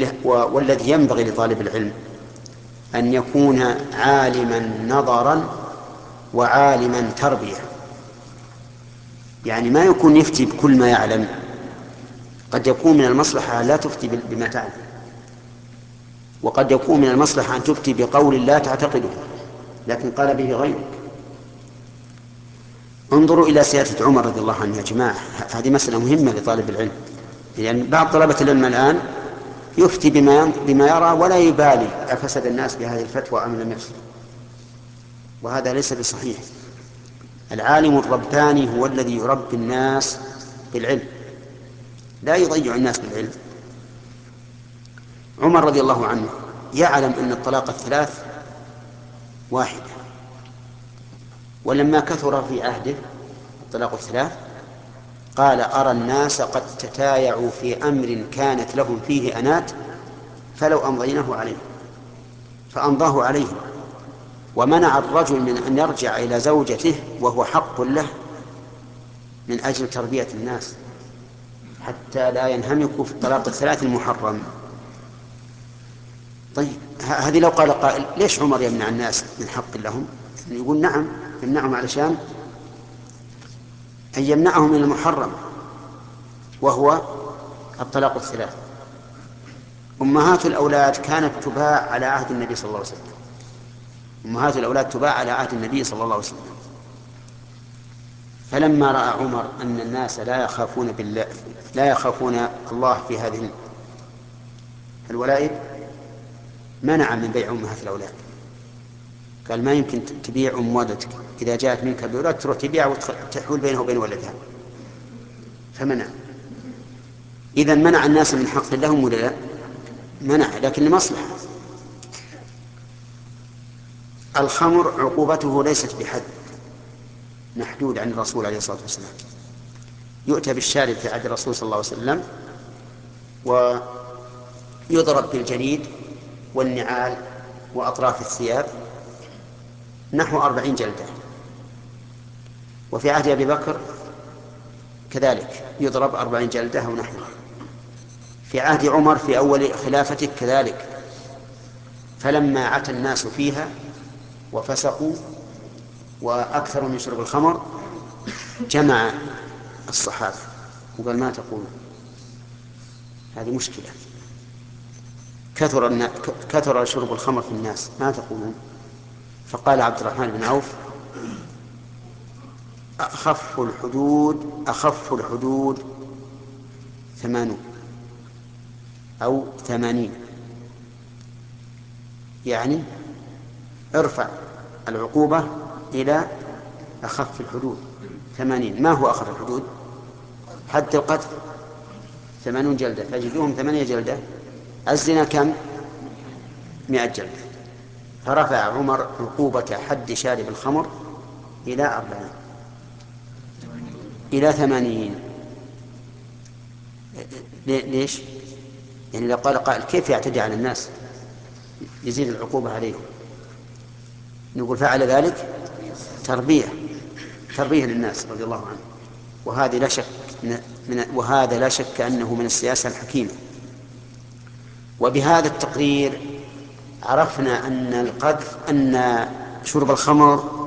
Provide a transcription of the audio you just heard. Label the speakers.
Speaker 1: والذي ينبغي لطالب العلم أن يكون عالما نظرا وعالما تربية. يعني ما يكون يفتي بكل ما يعلم، قد يكون من المصلحة لا تفتي بما تعلم، وقد يكون من المصلحة أن تفتي بقول لا تعتقده لكن قال به غيرك. انظروا إلى سياسة عمر رضي الله عنه يا جماعة، هذه مسألة مهمة لطالب العلم. يعني بعض طلبة العلم الآن يفتي بما يرى ولا يبالي أفسد الناس بهذه الفتوى أم لم يفسد، وهذا ليس بصحيح. العالم الرباني هو الذي يربي الناس بالعلم، لا يضيع الناس بالعلم. عمر رضي الله عنه يعلم أن الطلاق الثلاث واحدة، ولما كثر في عهده الطلاق الثلاث قال أرى الناس قد تتايعوا في أمر كانت لهم فيه أنات فلو أمضيناه عليه، فأمضاه عليه، ومنع الرجل من أن يرجع إلى زوجته وهو حق له من أجل تربية الناس حتى لا ينهمكوا في الطلاق الثلاث المحرم. طيب هذه لو قال قائل ليش عمر يمنع الناس من حق لهم؟ يقول نعم يمنعهم علشان أن يمنعهم من المحرم وهو الطلاق الثلاث. أمهات الأولاد كانت تباع على عهد النبي صلى الله عليه وسلم، أمهات الأولاد تباع على عهد النبي صلى الله عليه وسلم. فلما رأى عمر أن الناس لا يخافون بالله، لا يخافون الله في هذه الولائد، منع من بيع أمهات الأولاد. قال ما يمكن تبيع أم ولدك، إذا جاءت منك بولد تروح تبيع وتحول بينه وبين ولدها، فمنع. إذن منع الناس من حق لهم ولا لا؟ منع، لكن لمصلحة. الخمر عقوبته ليست بحد محدود عن الرسول عليه الصلاة والسلام، يؤتى بالشارب في عهد الرسول صلى الله عليه وسلم ويضرب بالجليد والنعال وأطراف الثياب نحو 40 جلدة، وفي عهد أبي بكر كذلك يضرب 40 جلدة أو نحوها، في عهد عمر في أول خلافته كذلك. فلما عتى الناس فيها وفسقوا وأكثروا من شرب الخمر جمع الصحابة وقال ما تقولون، هذه مشكلة، كثر شرب الخمر في الناس، ما تقولون؟ فقال عبد الرحمن بن عوف أخف الحدود 80 أو 80، يعني ارفع العقوبة إلى أخف الحدود 80. ما هو أخف الحدود؟ حد القتل 80 جلدة، فجدوهم 8 جلدة. الزنا كم؟ 100 جلدة. فرفع عمر عقوبة حد شارب الخمر إلى 40 إلى 80. ليش؟ يعني لو قال قائل كيف يعتدي على الناس يزيد العقوبة عليهم؟ نقول فعل ذلك تربية للناس رضي الله عنه، وهذا لا شك أنه من السياسة الحكيمة. وبهذا التقرير عرفنا أن شرب الخمر